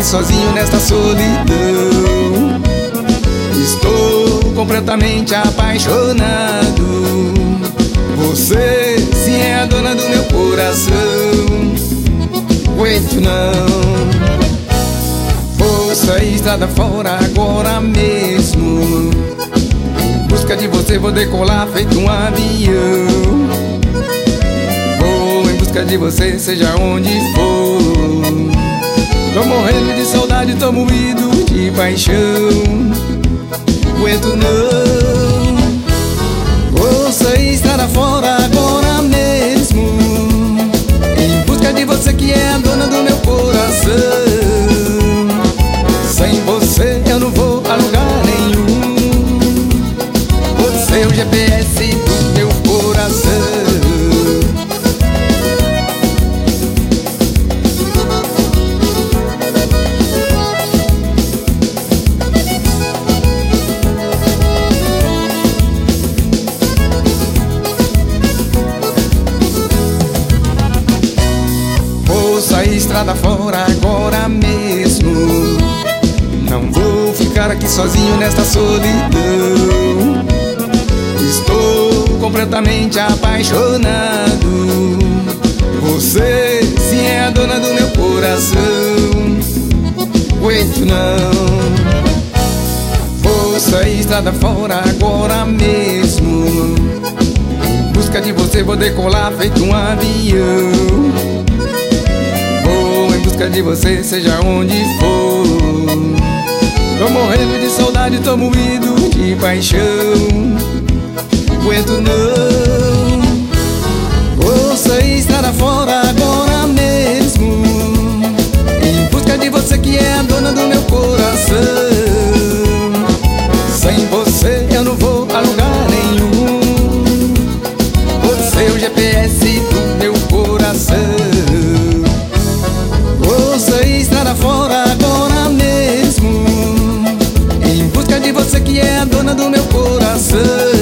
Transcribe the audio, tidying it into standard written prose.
sozinho nesta solidão. Estou completamente apaixonado. Você sim é a dona do meu coração. Aguento não. Vou sair estrada fora agora mesmo. Em busca de você vou decolar feito um avião. Vou em busca de você seja onde for. Tô morrendo de saudade, tô moído de paixão. Aguento não. Vou sair estrada fora agora mesmo. Em busca de você que é a dona do meu coração. Sem você eu não vou a lugar nenhum. Você é o GPS do meu coração. Vou sair estrada fora agora mesmo. Não vou ficar aqui sozinho nesta solidão. Estou completamente apaixonado. Você sim é a dona do meu coração. Aguento não. Vou sair estrada fora agora mesmo. Em busca de você vou decolar feito um avião. Vou em busca de você seja onde for. Tô morrendo de saudade, tô moído de paixão. Aguento não. Vou sair estrada fora agora mesmo. Em busca de você que é a dona do meu coração. Sem você eu não vou a lugar nenhum. Você é o GPS do meu coração. Vou sair estrada fora agora mesmo. Em busca de você que é a dona do meu coração.